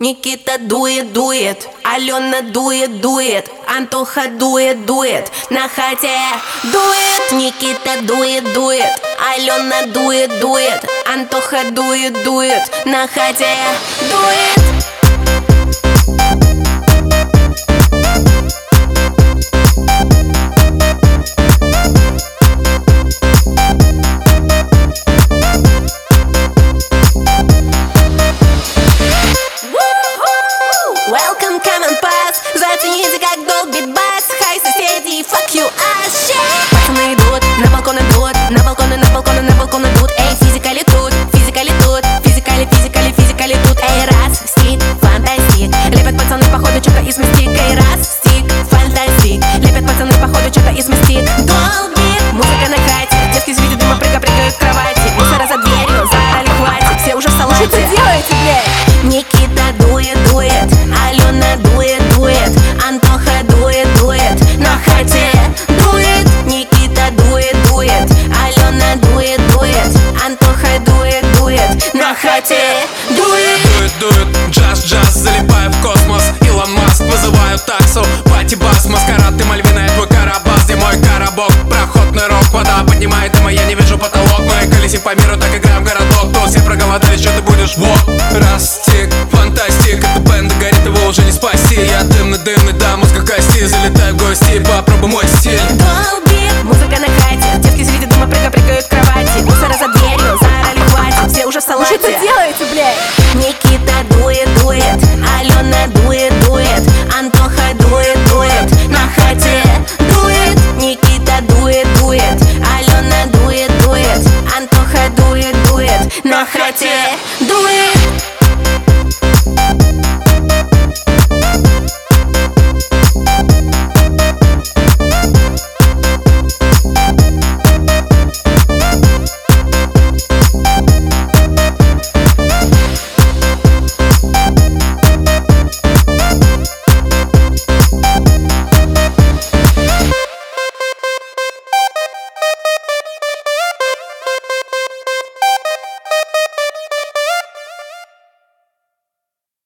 Никита дует, дует, Алена дует, дует, Антоха дует, дует, на хате дует. Никита дует, дует, Алена дует, дует, Антоха дует, дует, на хате дует. Welcome, come and pass. Зацените, как долбит бас. Хай, соседи, fuck you, ass shit. Пацаны идут, на балкон идут, на балкон, на балкон, на балкон идут. Эй, физика ли тут, физика ли тут, физика ли, физика ли, физика ли тут. Эй, раз, стик, фантастик. Лепят пацаны, походу, что-то из мистик. Эй, раз, стик, фантастик. Лепят пацаны, походу, что-то из мистик. Долбит, музыка на хате. Детки с виду дыма прыгают к кровати. Мусора за дверью, заорали, хватит. Все уже в салоне. Что ты делаете, блядь? Никита дует, дует, Алена дует, дует, Антоха дует, дует, на хате дует. Никита дует, дует, Алена дует, дует, Антоха дует, дует, на хате дует. Дует, дует, джаз, джаз, залипаю в космос. Илон Маск, вызываю таксу, пати-бас, маскарад, ты Мальвина, твой карабас, где мой коробок, проходный рок, вода поднимает дыма, я не вижу потолок. Мы колесим по миру, так играем в городок, тут все проголодались, что ты будешь? Вот, раз,